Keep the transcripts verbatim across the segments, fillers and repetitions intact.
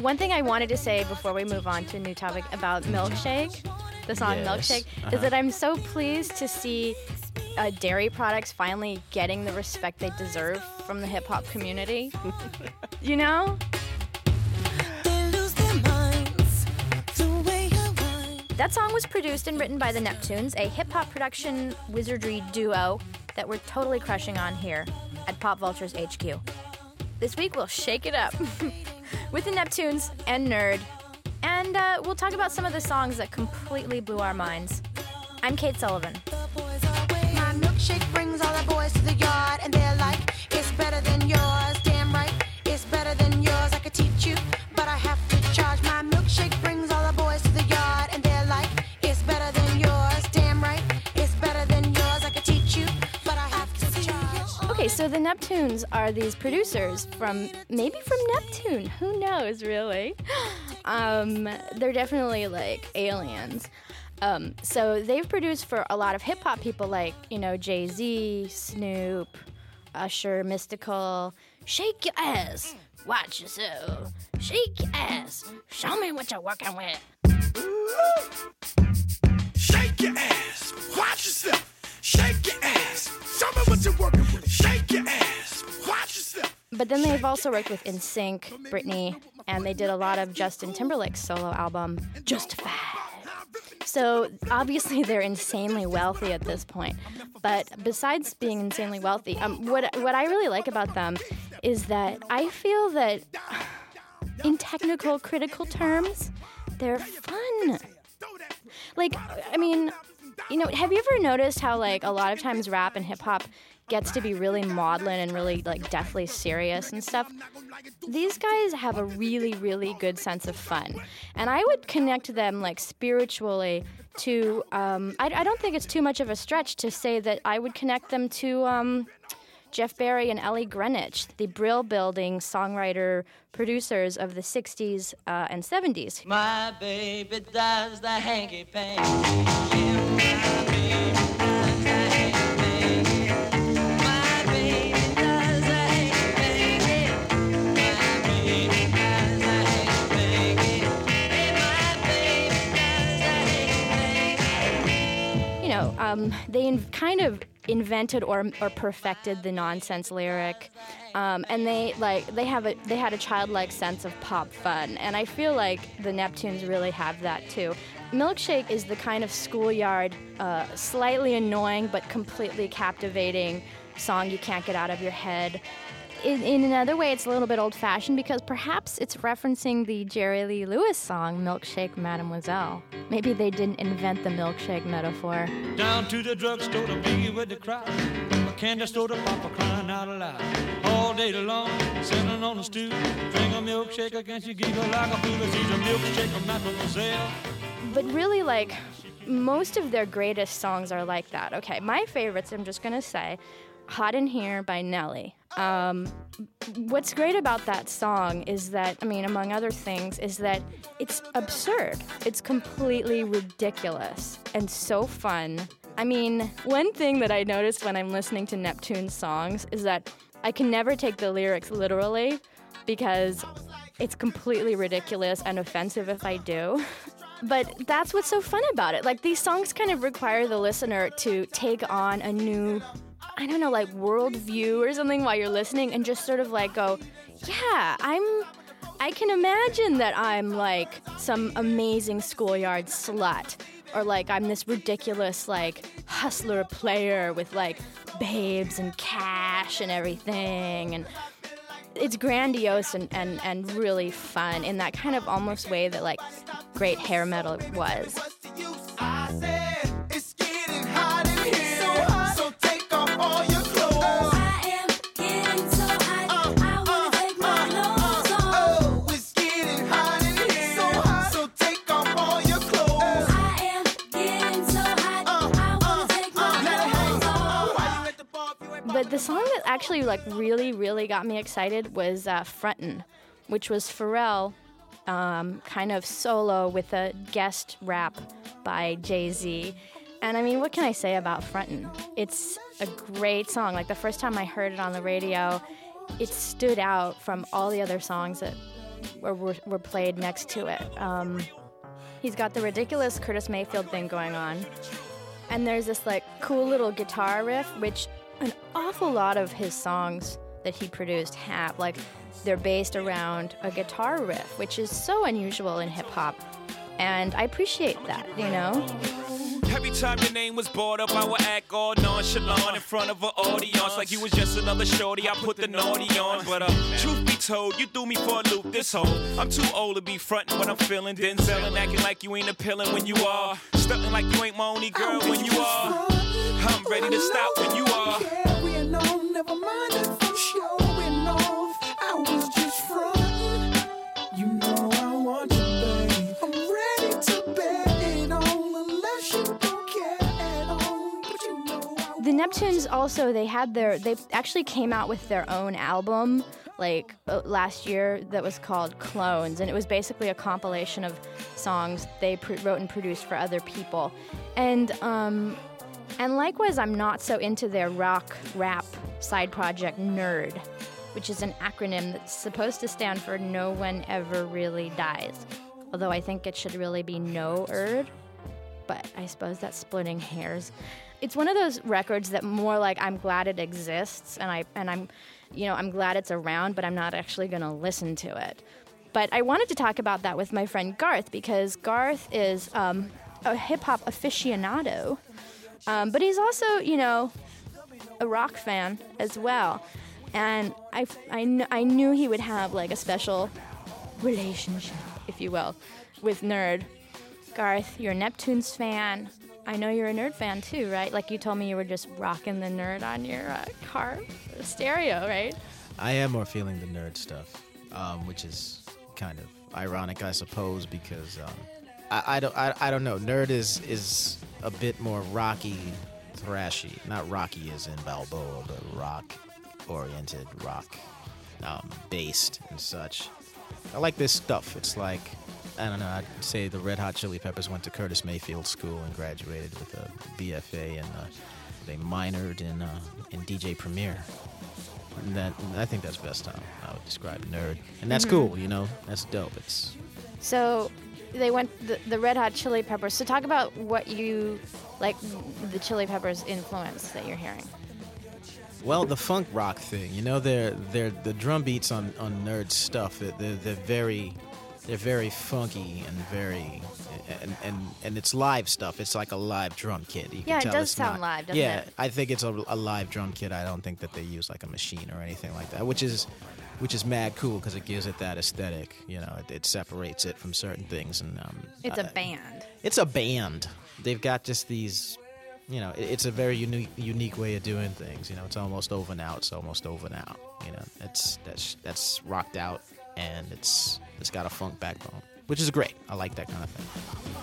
one thing I wanted to say before we move on to a new topic about Milkshake, the song Yes. Milkshake, Uh-huh. is that I'm so pleased to see uh, dairy products finally getting the respect they deserve from the hip-hop community. You know? That song was produced and written by the Neptunes, a hip-hop production wizardry duo that we're totally crushing on here at Pop Vultures H Q. This week we'll shake it up with the Neptunes and Nerd, and uh, we'll talk about some of the songs that completely blew our minds. I'm Kate Sullivan. My milkshake brings all the boys to the yard, and they're like, it's better than yours. Damn right, it's better than yours. I could teach you, but I have to charge. My milkshake brings all the boys to the yard, and they're like, it's better than yours. Damn right, it's better than yours. I could teach you, but I have to charge. Okay, so the Neptunes are these producers from, maybe from Neptune. Who knows, really? Um, they're definitely like aliens. Um, so they've produced for a lot of hip-hop people like, you know, Jay-Z, Snoop, Usher, Mystical. Shake your ass, watch yourself. Shake your ass, show me what you're working with. Shake your ass, watch yourself. Shake your ass, show me what you're working with. Shake your ass, watch yourself. But then they've also worked with N Sync, Britney, and they did a lot of Justin Timberlake's solo album, Justified. So obviously they're insanely wealthy at this point. But besides being insanely wealthy, um, what what I really like about them is that I feel that, in technical, critical terms, they're fun. Like, I mean, you know, have you ever noticed how, like, a lot of times rap and hip-hop gets to be really maudlin and really, like, deathly serious and stuff? These guys have a really, really good sense of fun. And I would connect them, like, spiritually to, um, I, I don't think it's too much of a stretch to say that I would connect them to um, Jeff Barry and Ellie Greenwich, the Brill Building songwriter producers of the sixties uh, and seventies. My baby does the hanky panky. Yeah, my baby does the hanky panky. My baby does the hanky panky. My baby does the hanky panky. Hey, my baby does the hanky panky. You know, um, they in- kind of invented or or perfected the nonsense lyric, um, and they like they have a they had a childlike sense of pop fun, and I feel like the Neptunes really have that too. Milkshake is the kind of schoolyard, uh, slightly annoying but completely captivating song you can't get out of your head. In, in another way, it's a little bit old-fashioned because perhaps it's referencing the Jerry Lee Lewis song, Milkshake Mademoiselle. Maybe they didn't invent the milkshake metaphor. Down to the drugstore to be with the crowd. A candy store to papa crying out aloud. All day long, sitting on the stool. Drink a milkshake against you, giggle like a fool. She's a milkshake, mademoiselle. But really, like, most of their greatest songs are like that. Okay, my favorites, I'm just going to say, Hot in Here by Nelly. Um, what's great about that song is that, I mean, among other things, is that it's absurd. It's completely ridiculous and so fun. I mean, one thing that I noticed when I'm listening to Neptune songs is that I can never take the lyrics literally because it's completely ridiculous and offensive if I do. But that's what's so fun about it. Like, these songs kind of require the listener to take on a new, I don't know, like worldview or something while you're listening and just sort of like go, yeah, I'm, I can imagine that I'm like some amazing schoolyard slut, or like I'm this ridiculous like hustler player with like babes and cash and everything. And it's grandiose and, and, and really fun in that kind of almost way that like great hair metal was. I said, it's getting hot in here. So hot, so take off all your clothes. I am getting so hot, I wanna take my clothes off. Oh, it's getting hot in here. So hot, so take off all your clothes. I am getting so hot, I wanna take my clothes off. Why you at the bar if you ain't But the song that actually like really, really got me excited was uh, Frontin', which was Pharrell um, kind of solo with a guest rap by Jay-Z. And I mean, what can I say about Frontin'? It's a great song. Like the first time I heard it on the radio, it stood out from all the other songs that or were, were played next to it. Um, he's got the ridiculous Curtis Mayfield thing going on, and there's this like cool little guitar riff, which an awful lot of his songs that he produced have. Like, they're based around a guitar riff, which is so unusual in hip hop, and I appreciate that, you know? Every time your name was brought up, I would act all nonchalant in front of an audience, like you was just another shorty. I put the naughty on, but uh, truth be told, you threw me for a loop this whole. I'm too old to be frontin' what I'm feeling, Denzel, and acting like you ain't appealing when you are, stuntin' like you ain't my only girl when you are. I'm ready to stop when you are. Carrying on, never mind if I'm showing off. I was just frontin'. You know I want you, babe. I'm ready to bet it on, unless you don't care at all. But you know I The Neptunes also, they had their, they actually came out with their own album like uh, last year that was called Clones, and it was basically a compilation of songs they pr- wrote and produced for other people. And um, and likewise, I'm not so into their rock rap side project Nerd, which is an acronym that's supposed to stand for No One Ever Really Dies. Although I think it should really be No-Erd, but I suppose that's splitting hairs. It's one of those records that more like I'm glad it exists, and I and I'm, you know, I'm glad it's around, but I'm not actually going to listen to it. But I wanted to talk about that with my friend Garth, because Garth is um, a hip-hop aficionado, um, but he's also, you know, a rock fan as well. And I, I, kn- I knew he would have like a special relationship, if you will, with Nerd. Garth, you're a Neptunes fan. I know you're a Nerd fan too, right? Like you told me you were just rocking the Nerd on your uh, car stereo, right? I am more feeling the Nerd stuff, um, which is kind of ironic, I suppose, because um, I, I don't I, I don't know. Nerd is is a bit more rocky, thrashy. Not rocky as in Balboa, but rock-oriented, rock um, based and such. I like this stuff. It's like, I don't know, I'd say the Red Hot Chili Peppers went to Curtis Mayfield School and graduated with a B F A, and uh, they minored in uh, in D J Premier. And that, I think that's the best time I would describe Nerd. And that's Mm-hmm. cool, you know? That's dope. It's So they went the, the Red Hot Chili Peppers. So talk about what you like, the Chili Peppers influence that you're hearing. Well, the funk rock thing, you know, they're they're the drum beats on, on Nerd stuff. They're, they're they're very they're very funky and very and, and and it's live stuff. It's like a live drum kit. You can Yeah, it tell does it's sound not- live, doesn't yeah, it? I think it's a, a live drum kit. I don't think that they use like a machine or anything like that, which is which is mad cool because it gives it that aesthetic. You know, it, it separates it from certain things. And um, It's a uh, band. It's a band. They've got just these. You know, it- it's a very unique, unique way of doing things. You know, it's almost over now. It's almost over now. You know, it's that's that's rocked out, and it's it's got a funk backbone, which is great. I like that kind of thing.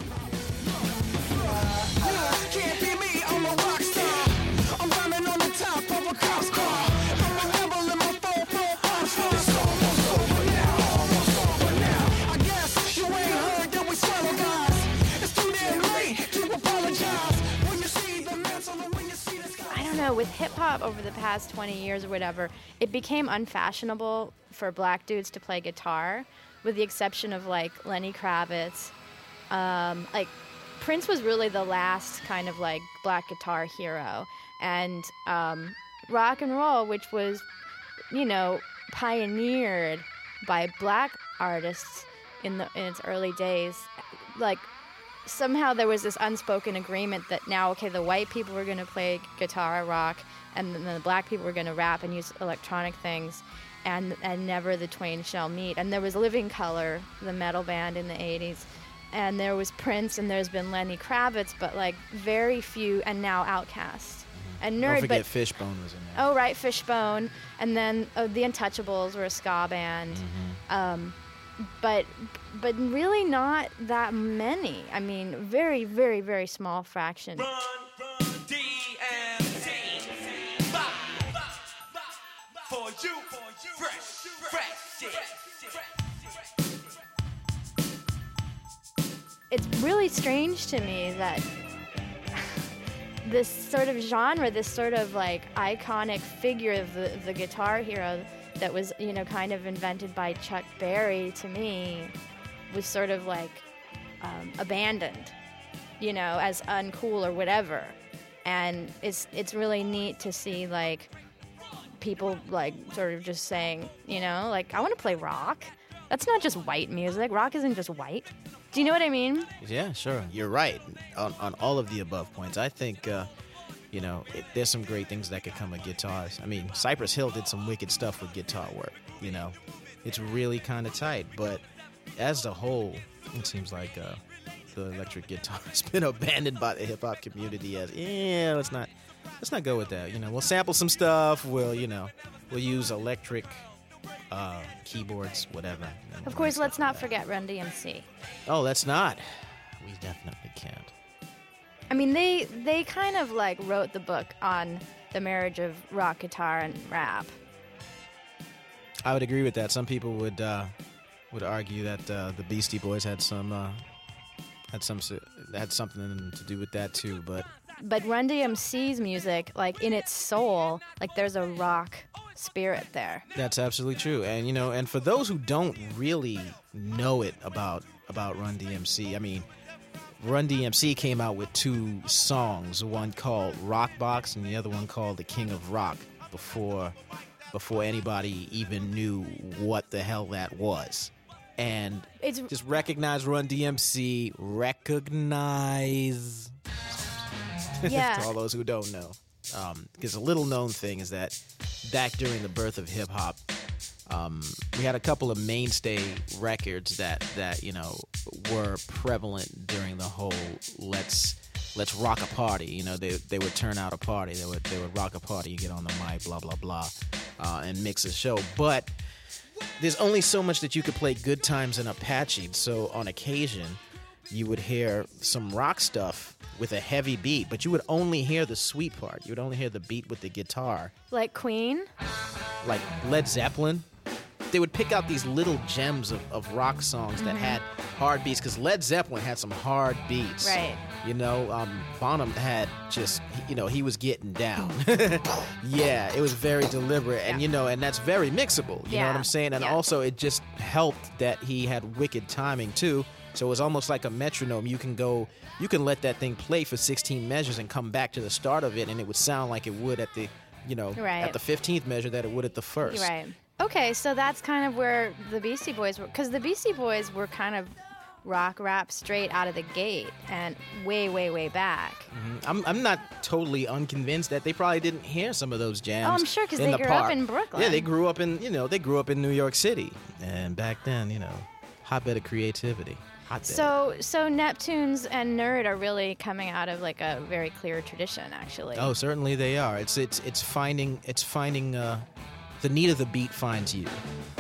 can't be me, I'm a rock star. I'm running on the top of a cop's car. I'm a rebel in my four four arms full. It's almost over now, almost over now. I guess you ain't heard that we swallow guys. It's too damn late to apologize. When you see the mantle and when you see the sky. I don't know, with hip hop over the past twenty years or whatever, it became unfashionable for black dudes to play guitar, with the exception of like Lenny Kravitz. Um, like Prince was really the last kind of like black guitar hero, and um, rock and roll, which was, you know, pioneered by black artists in the in its early days, like somehow there was this unspoken agreement that now, okay, the white people were going to play guitar rock, and then the black people were going to rap and use electronic things, and and never the twain shall meet. And there was Living Colour, the metal band in the eighties, and there was Prince, and there's been Lenny Kravitz, but like very few, and now Outkast. And Nerd, Don't forget but Fishbone was in there. oh right, Fishbone, and then uh, the Untouchables were a ska band. Mm-hmm. Um, but but really not that many. I mean, very, very, very small fraction. Run, run, D M C. Bop, bop, bop, bop. For you, fresh, fresh shit. It's really strange to me that this sort of genre, this sort of like iconic figure of the, the guitar hero, that was, you know, kind of invented by Chuck Berry, to me, was sort of like um, abandoned, you know, as uncool or whatever. And it's it's really neat to see, like, people, like, sort of just saying, you know, like, I want to play rock. That's not just white music. Rock isn't just white. Do you know what I mean? Yeah, sure. You're right on, on all of the above points. I think, uh, you know, it, there's some great things that could come with guitars. I mean, Cypress Hill did some wicked stuff with guitar work, you know. It's really kind of tight, but as a whole, it seems like uh, the electric guitar has been abandoned by the hip-hop community as, yeah, let's not, let's not go with that. You know, we'll sample some stuff, we'll, you know, we'll use electric uh, keyboards, whatever. Of course, let's not forget Run D M C. Oh, let's not. We definitely can't. I mean, they they kind of like wrote the book on the marriage of rock guitar and rap. I would agree with that. Some people would uh, would argue that uh, the Beastie Boys had some uh, had some had something to do with that too. But but Run D M C's music, like in its soul, like there's a rock spirit there. That's absolutely true. And you know, and for those who don't really know it about about Run D M C, I mean, Run D M C came out with two songs, one called Rock Box and the other one called The King of Rock, before before anybody even knew what the hell that was. And It's just recognize Run D M C, recognize Yeah. to all those who don't know. Um, because a little known thing is that back during the birth of hip hop, um, we had a couple of mainstay records that, that you know were prevalent during the whole let's let's rock a party. You know, they they would turn out a party. They would they would rock a party. You get on the mic, blah blah blah, uh, and mix a show. But there's only so much that you could play Good Times and Apache. So on occasion, you would hear some rock stuff with a heavy beat, but you would only hear the sweet part. You would only hear the beat with the guitar. like Queen. Like Led Zeppelin, they would pick out these little gems of, of rock songs that had hard beats, because Led Zeppelin had some hard beats. Right. You know, um, Bonham had just, you know, he was getting down. Yeah, it was very deliberate, and, Yeah. you know, and that's very mixable. You know Yeah. what I'm saying? And Yeah. also, it just helped that he had wicked timing, too. So it was almost like a metronome. You can go, you can let that thing play for sixteen measures and come back to the start of it, and it would sound like it would at the, you know, Right. at the fifteenth measure that it would at the first. You're right. Okay, so that's kind of where the Beastie Boys were, because the Beastie Boys were kind of rock rap straight out of the gate and way, way, way back. I'm, I'm not totally unconvinced that they probably didn't hear some of those jams. Oh, I'm sure, 'cause in they the grew up park. in Brooklyn. Yeah, they grew up in, you know, they grew up in New York City, and back then, you know, hotbed of creativity. Hotbed. So, so Neptunes and Nerd are really coming out of like a very clear tradition, actually. Oh, certainly they are. It's it's it's finding it's finding uh, the need of the beat finds you.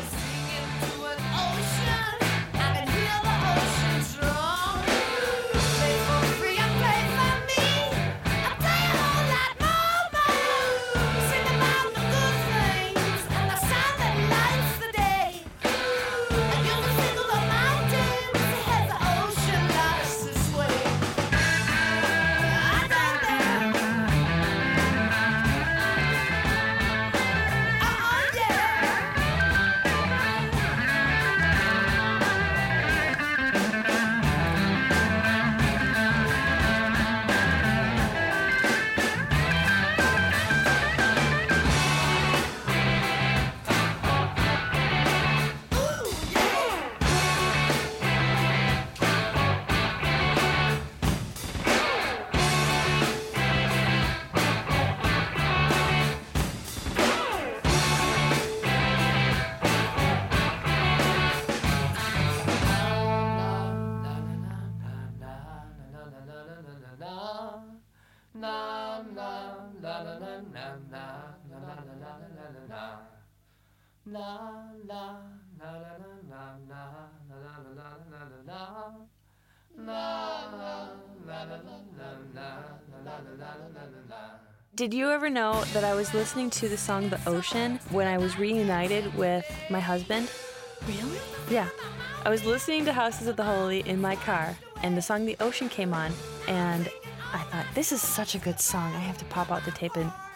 Did you ever know that I was listening to the song The Ocean when I was reunited with my husband? Really? Yeah. I was listening to Houses of the Holy in my car, and the song The Ocean came on, and I thought, this is such a good song. I have to pop out the tape and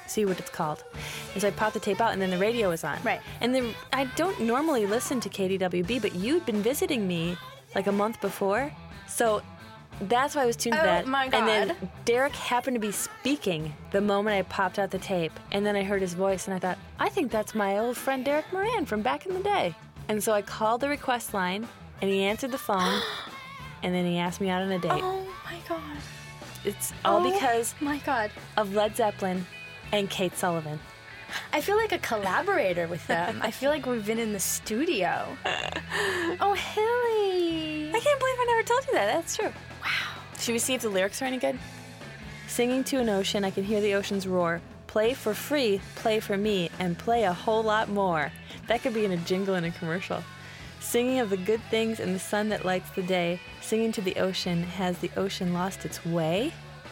see what it's called. And so I popped the tape out, and then the radio was on. Right. And then I don't normally listen to K D W B, but you'd been visiting me like a month before, so that's why I was tuned to Oh, that. my And then God. Derek happened to be speaking the moment I popped out the tape, and then I heard his voice, and I thought, I think that's my old friend Derek Moran from back in the day. And so I called the request line, and he answered the phone, and then he asked me out on a date. Oh my god. It's all Oh because my god. of Led Zeppelin and Kate Sullivan. I feel like a collaborator with them. I feel like we've been in the studio. Oh, Hilly. I can't believe I never told you that. That's true. Wow. Should we see if the lyrics are any good? Singing to an ocean, I can hear the ocean's roar. Play for free, play for me, and play a whole lot more. That could be in a jingle in a commercial. Singing of the good things and the sun that lights the day. Singing to the ocean, has the ocean lost its way?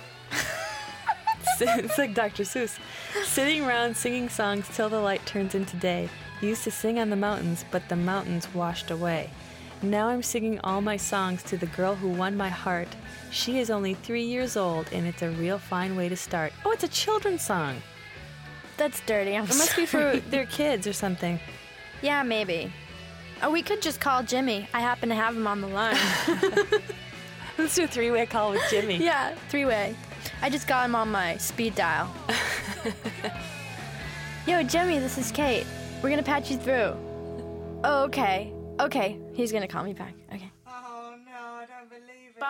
It's like Doctor Seuss. Sitting around singing songs till the light turns into day. Used to sing on the mountains, but the mountains washed away. Now I'm singing all my songs to the girl who won my heart. She is only three years old, and it's a real fine way to start. Oh, it's a children's song. That's dirty. I'm It must be for sorry. their kids or something. Yeah, maybe. Or we could just call Jimmy. I happen to have him on the line. Let's do a three-way call with Jimmy. Yeah, three-way. I just got him on my speed dial. Yo, Jimmy, this is Kate. We're gonna patch you through. Oh, okay. Okay, he's gonna call me back. Okay. Oh no, I don't believe it.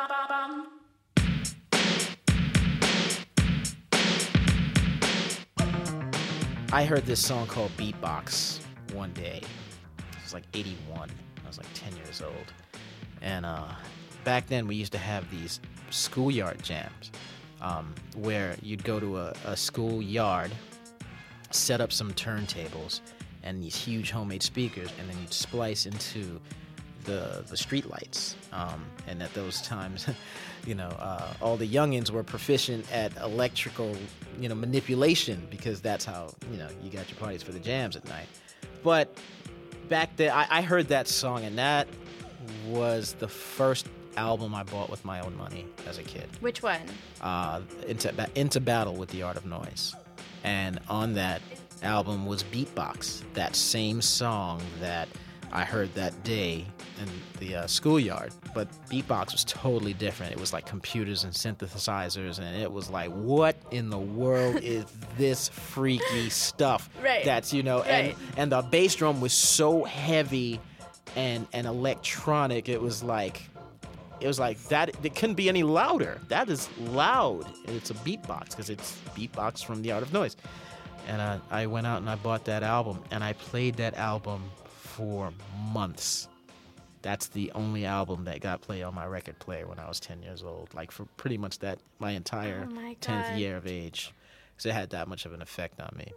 I heard this song called Beatbox one day. It was like eighty-one. I was like ten years old. And uh, back then we used to have these schoolyard jams um, where you'd go to a, a schoolyard, set up some turntables and these huge homemade speakers, and then you'd splice into the the street lights. Um, and at those times, you know, uh, all the youngins were proficient at electrical, you know, manipulation, because that's how, you know, you got your parties for the jams at night. But back then, I, I heard that song, and that was the first album I bought with my own money as a kid. Which one? Uh, into Ba- Into Battle with the Art of Noise, and on that album was Beatbox, that same song that I heard that day in the uh, schoolyard. But Beatbox was totally different. It was like computers and synthesizers, and it was like, what in the world is this freaky stuff? Right. That's, you know, Right. and and the bass drum was so heavy and and electronic. It was like, it was like that. It couldn't be any louder. That is loud. And it's a beatbox because it's Beatbox from the Art of Noise. And uh, I went out and I bought that album, and I played that album for months. That's the only album that got played on my record player when I was ten years old. Like for pretty much that my entire Oh my tenth God. year of age, because it had that much of an effect on me.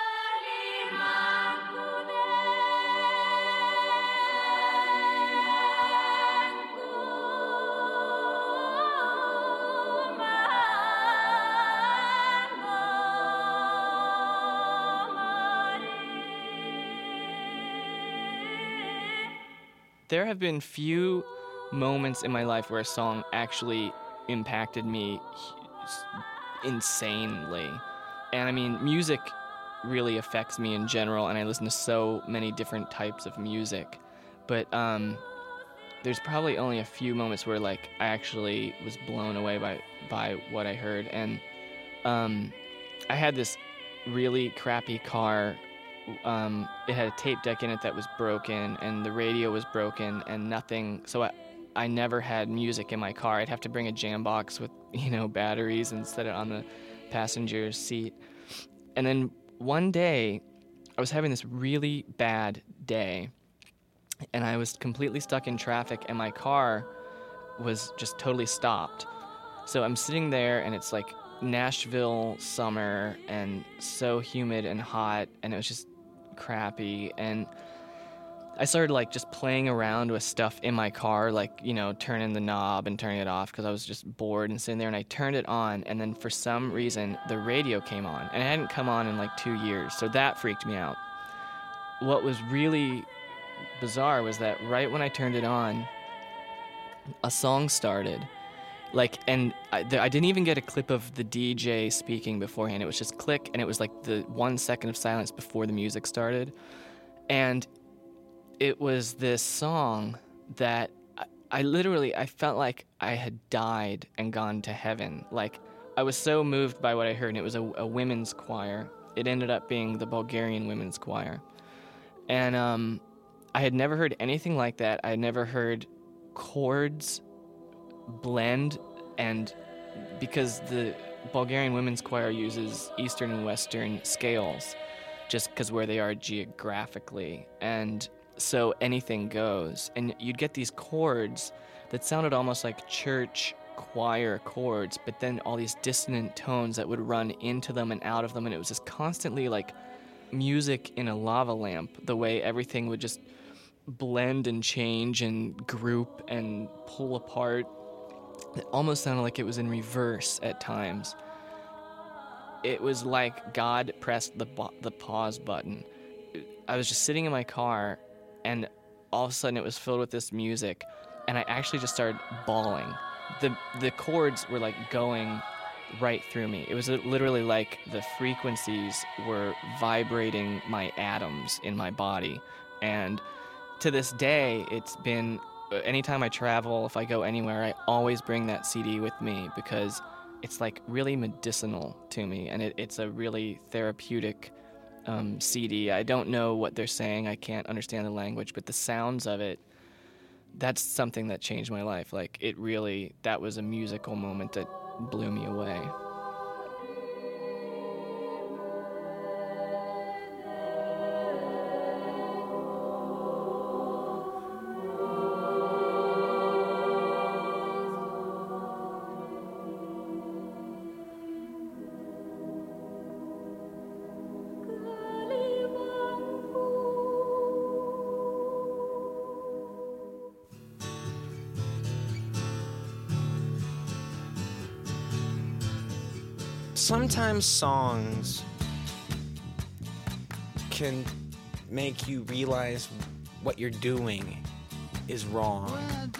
There have been few moments in my life where a song actually impacted me insanely. And I mean, music really affects me in general, and I listen to so many different types of music. But um, there's probably only a few moments where like I actually was blown away by, by what I heard. And um, I had this really crappy car. Um, it had a tape deck in it that was broken, and the radio was broken, and nothing. So I, I never had music in my car. I'd have to bring a jam box with, you know, batteries and set it on the passenger's seat. And then one day, I was having this really bad day, and I was completely stuck in traffic, and my car was just totally stopped. So I'm sitting there, and it's like Nashville summer, and so humid and hot, and it was just crappy. And I started like just playing around with stuff in my car, like, you know, turning the knob and turning it off because I was just bored and sitting there, and I turned it on, and then for some reason the radio came on, and it hadn't come on in like two years, so that freaked me out. What was really bizarre was that right when I turned it on, a song started, Like, and I, th- I didn't even get a clip of the D J speaking beforehand. It was just click, and it was like the one second of silence before the music started. And it was this song that I, I literally, I felt like I had died and gone to heaven. Like, I was so moved by what I heard, and it was a, a women's choir. It ended up being the Bulgarian women's choir. And um, I had never heard anything like that. I had never heard chords blend, and because the Bulgarian women's choir uses Eastern and Western scales just because where they are geographically, and so anything goes, and you'd get these chords that sounded almost like church choir chords, but then all these dissonant tones that would run into them and out of them, and it was just constantly like music in a lava lamp, the way everything would just blend and change and group and pull apart. It almost sounded like it was in reverse at times. It was like God pressed the bo- the pause button. I was just sitting in my car, and all of a sudden it was filled with this music, and I actually just started bawling. The the chords were like going right through me. It was literally like the frequencies were vibrating my atoms in my body. And to this day, it's been, anytime I travel, if I go anywhere, I always bring that C D with me because it's like really medicinal to me, and it, it's a really therapeutic um, C D. I don't know what they're saying. I can't understand the language, but the sounds of it, that's something that changed my life. Like, it really, that was a musical moment that blew me away. Sometimes songs can make you realize what you're doing is wrong.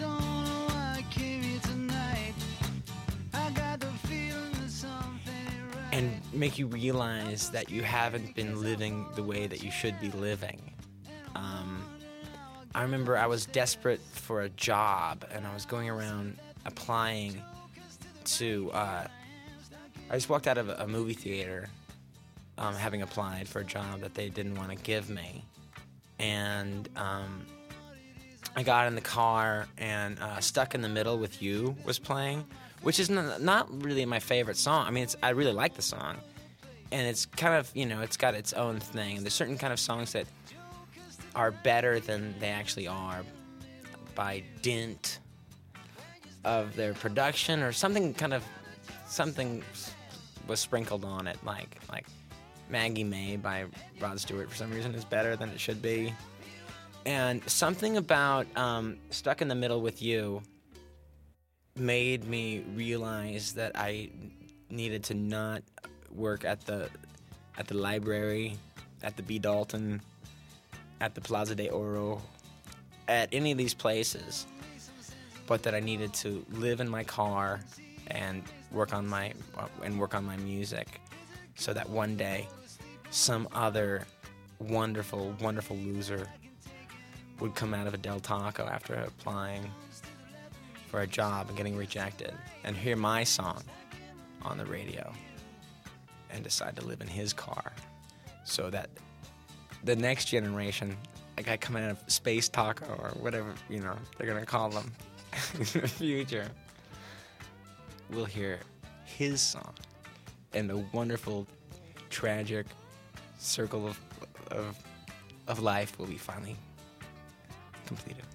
And make you realize that you haven't been living the way that you should be living. Um, I remember I was desperate for a job, and I was going around applying to... Uh, I just walked out of a movie theater um, having applied for a job that they didn't want to give me. And um, I got in the car, and uh, Stuck in the Middle with You was playing, which is n- not really my favorite song. I mean, it's, I really like the song. And it's kind of, you know, it's got its own thing. There's certain kind of songs that are better than they actually are by dint of their production or something kind of, something was sprinkled on it, like like Maggie May by Rod Stewart for some reason is better than it should be. And something about um, Stuck in the Middle with You made me realize that I needed to not work at the at the library, at the B. Dalton, at the Plaza de Oro, at any of these places, but that I needed to live in my car and work on my uh, and work on my music, so that one day some other wonderful, wonderful loser would come out of a Del Taco after applying for a job and getting rejected and hear my song on the radio and decide to live in his car, so that the next generation, like I come out of Space Taco or whatever, you know, they're gonna call them in the future, we'll hear his song, and the wonderful, tragic circle of of of life will be finally completed.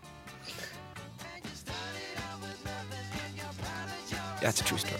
That's a true story.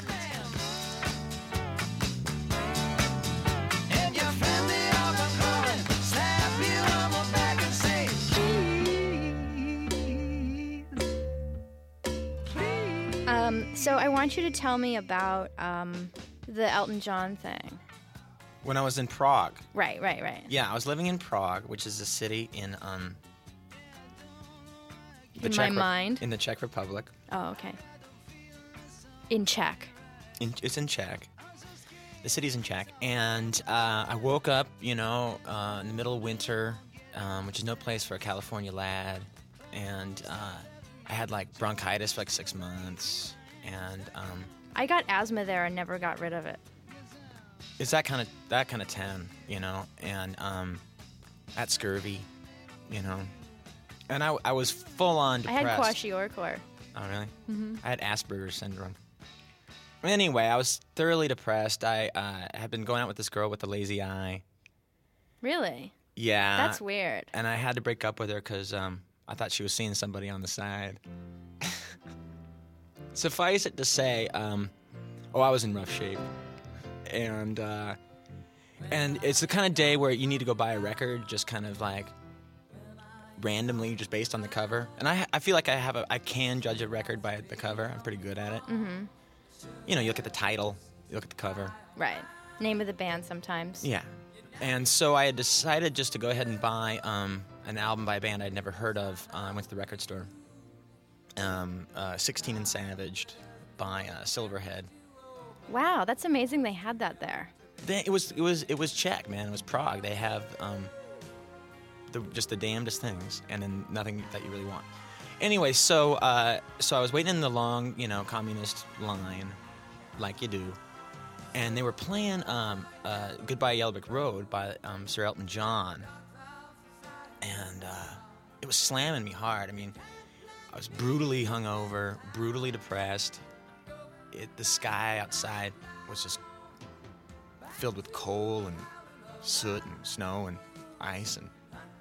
Um, so I want you to tell me about um, the Elton John thing. When I was in Prague. Right, right, right. Yeah, I was living in Prague, which is a city in um. The In Czech my Re- mind. In the Czech Republic. Oh, okay. in check. In, it's in Czech. The city's in Czech. And uh, I woke up, you know, uh, in the middle of winter, um, which is no place for a California lad. And uh, I had like bronchitis for like six months. And um, I got asthma there and never got rid of it. it's that kind of that kind of town, you know. And um, I had scurvy, you know. And I, I was full on I depressed. had kwashiorkor. Oh, really? Mm-hmm. I had Asperger's syndrome. Anyway, I was thoroughly depressed. I uh, had been going out with this girl with a lazy eye. Really? Yeah. That's weird. And I had to break up with her because um, I thought she was seeing somebody on the side. Suffice it to say, um, oh, I was in rough shape. And uh, and it's the kind of day where you need to go buy a record, just kind of like randomly, just based on the cover. And I I feel like I have a I can judge a record by the cover. I'm pretty good at it. Mm-hmm. You know, you look at the title, you look at the cover. Right. Name of the band sometimes. Yeah. And so I had decided just to go ahead and buy um, an album by a band I'd never heard of. Uh, I went to the record store. Um, uh, sixteen and Savaged by uh, Silverhead. Wow, that's amazing they had that there. They, it was it was it was Czech, man. It was Prague. They have um, the, just the damnedest things, and then nothing that you really want. Anyway, so uh, so I was waiting in the long, you know, communist line, like you do, and they were playing um, uh, "Goodbye Yellow Brick Road" by um, Sir Elton John, and uh, it was slamming me hard. I mean, I was brutally hungover, brutally depressed. It, the sky outside was just filled with coal and soot and snow and ice, and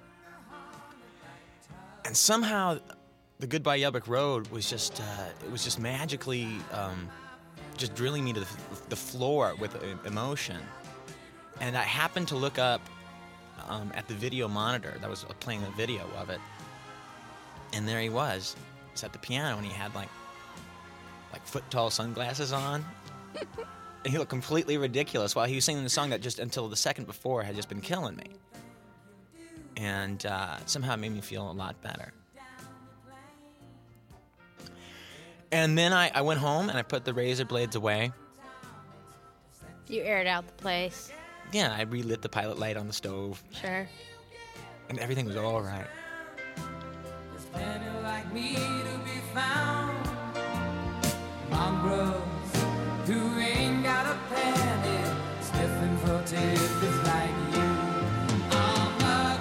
and somehow the Goodbye Yellow Brick Road was just uh, it was just magically um, just drilling me to the, the floor with uh, emotion. And I happened to look up um, at the video monitor that was playing a video of it, and there he was. He's at the piano, and he had like like foot-tall sunglasses on. And he looked completely ridiculous while he was singing the song that just until the second before had just been killing me. And uh, somehow it made me feel a lot better. And then I, I went home and I put the razor blades away. You aired out the place. Yeah, I relit the pilot light on the stove. Sure. And everything was all right. There's plenty like me to be found. Mongrels who ain't got a penny, sniffing for tips like you. On the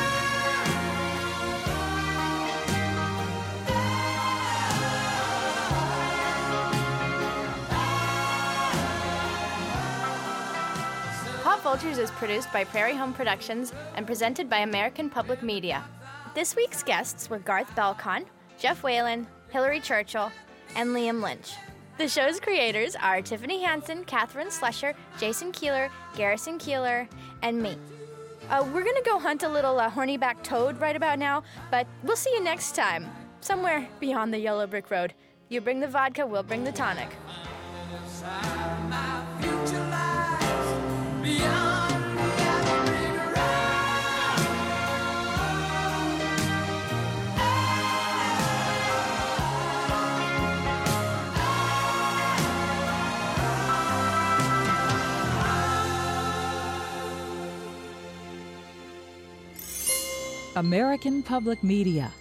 Pop Vultures is produced by Prairie Home Productions and presented by American Public Media. This week's guests were Garth Belcon, Jeff Whalen, Hillary Churchill, and Liam Lynch. The show's creators are Tiffany Hansen, Catherine Slusher, Jason Keeler, Garrison Keeler, and me. Uh, we're gonna go hunt a little uh, horny-backed toad right about now, but we'll see you next time, somewhere beyond the Yellow Brick Road. You bring the vodka, we'll bring the tonic. my future lies beyond the yellow brick road. American Public Media.